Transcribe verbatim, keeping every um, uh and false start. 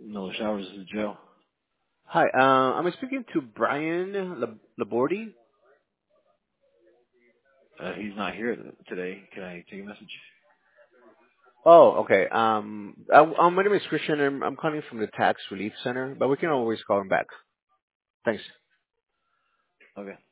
Miller Showers is Joe. Hi, uh, I'm speaking to Brian Lab- Labordi. Uh, he's not here th- today. Can I take a message? Oh, okay. Um, I, uh, my name is Christian. and I'm, I'm calling from the Tax Relief Center, but we can always call him back. Thanks. Okay.